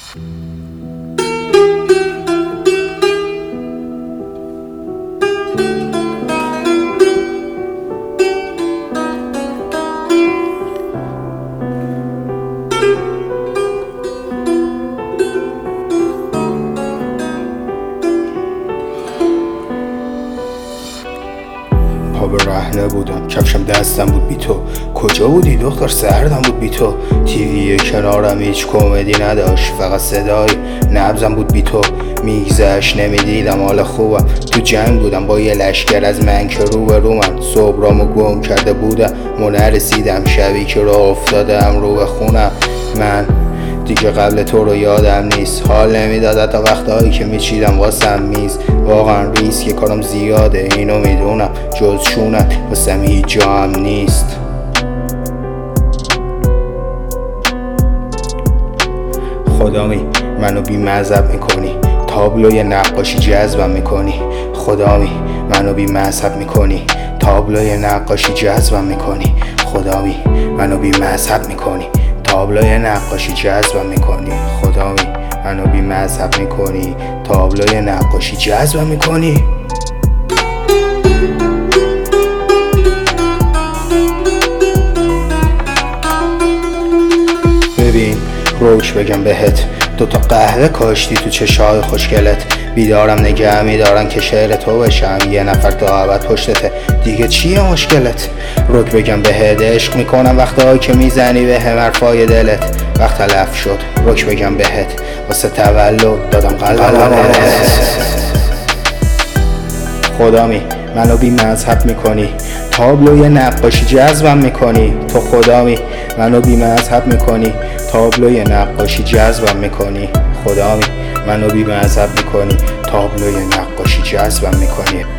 پا به رهنه بودم، کفشم دستم بود بی تو. کجا بودی دختر؟ سردم بود بی تو. تیوی کنارم هیچ کمدی نداشت، فقط صدای نبضم بود بی تو. میگذشت نمیدیدم حال خوبم، تو جنگ بودم با یه لشکر از من که رو به رو من. صبرامو گم کرده بودم و نرسیدم، شبی که راه افتادم رو به خونم. من دیگه قبل تو رو یادم نیست، حال نمیداد تا وقتهایی که میچیدم واسم میز. واقعا ریسک کارم زیاده، اینو میدونم، جز شونت واسم هیچ جا هم نیست. خدامی منو بی مذهب میکنی، تابلوی نقاشی جذبم میکنی. خدامی منو بی مذهب میکنی، تابلوی نقاشی جذبم میکنی. خدامی منو بی مذهب میکنی، تابلوی نقاشی جذبم میکنی. خدامی منو بی مذهب میکنی، تابلوی نقاشی جذبم میکنی. ببین روش بگم بهت، دوتا قهوه کاشتی تو چشای خوشگلت. بیدارم نگه میدارن که شعر تو بشم، یه نفر تا ابد پشتته، دیگه چیه مشکلت؟ روک بگم بهت عشق میکنم وقتهایی که میزنی به هم حرفای دلت. وقت تلف شد روک بگم بهت، واسه تولد دادم قلبم بهت. خدامی منو بی مذهب میکنی، تابلوی نقاشی جذبم میکنی. تو خدامی منو بی مذهب میکنی، تابلوی نقاشی جذبم میکنی. خدامی منو بی مذهب میکنی، تابلوی نقاشی جذبم میکنی.